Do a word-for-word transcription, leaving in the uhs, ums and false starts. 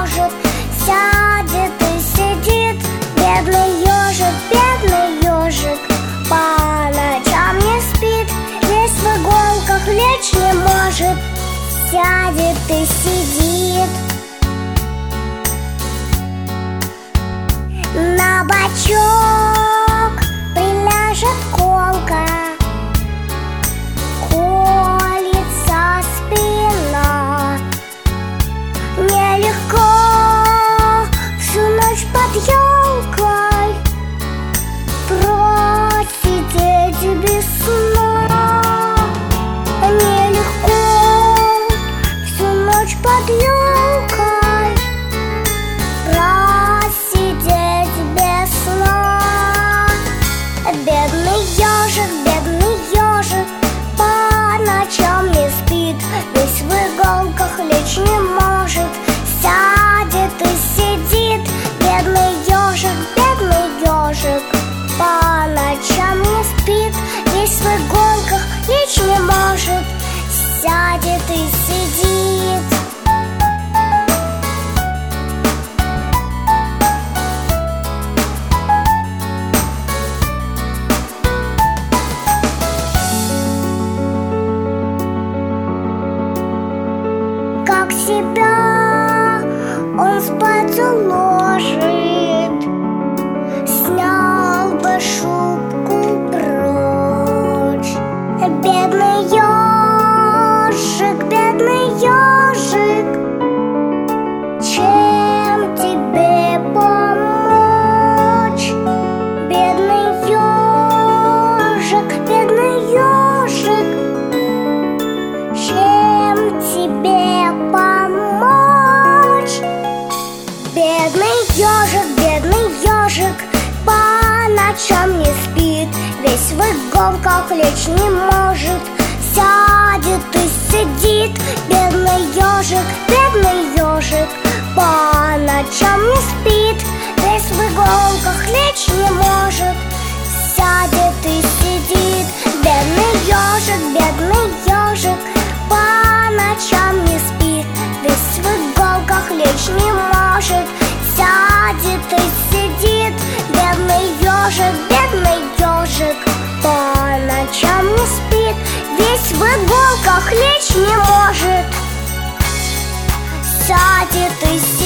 может. Сядет и сидит, бедный ежик, бедный ежик, по ночам не спит, весь в иголках лечь не может. Сядет и сидит. На бочок приляжет колка, колется спина. Нелегко всю ночь под елкой просидеть без сна. Нелегко всю ночь под елкой просидеть без сна. Бедный ежик, бедный ежик, по ночам не спит, весь в иголках лечь не может. Сядет и сидит, бедный ежик, бедный ежик, по ночам не спит, весь в иголках лечь не может. Сядет и сидит. Как себя он спать уложит, снял бы шубку прочь. Бедный ежик, бедный ежик, чем тебе помочь? Бедный ежик, бедный ежик, чем тебе помочь? Бедный ежик, бедный ежик, по ночам не спит, весь в иголках лечь не может. Сядет и сидит, бедный ежик, бедный ежик, по ночам не спит, весь в иголках лечь не может. Сядет и сидит, бедный ежик, бедный ежик, по ночам не спит, весь в иголках лечь не может. Сядет и сидит, бедный ежик, бедный ежик, по ночам не спит, весь в иголках лечь не может. Сядет и сидит.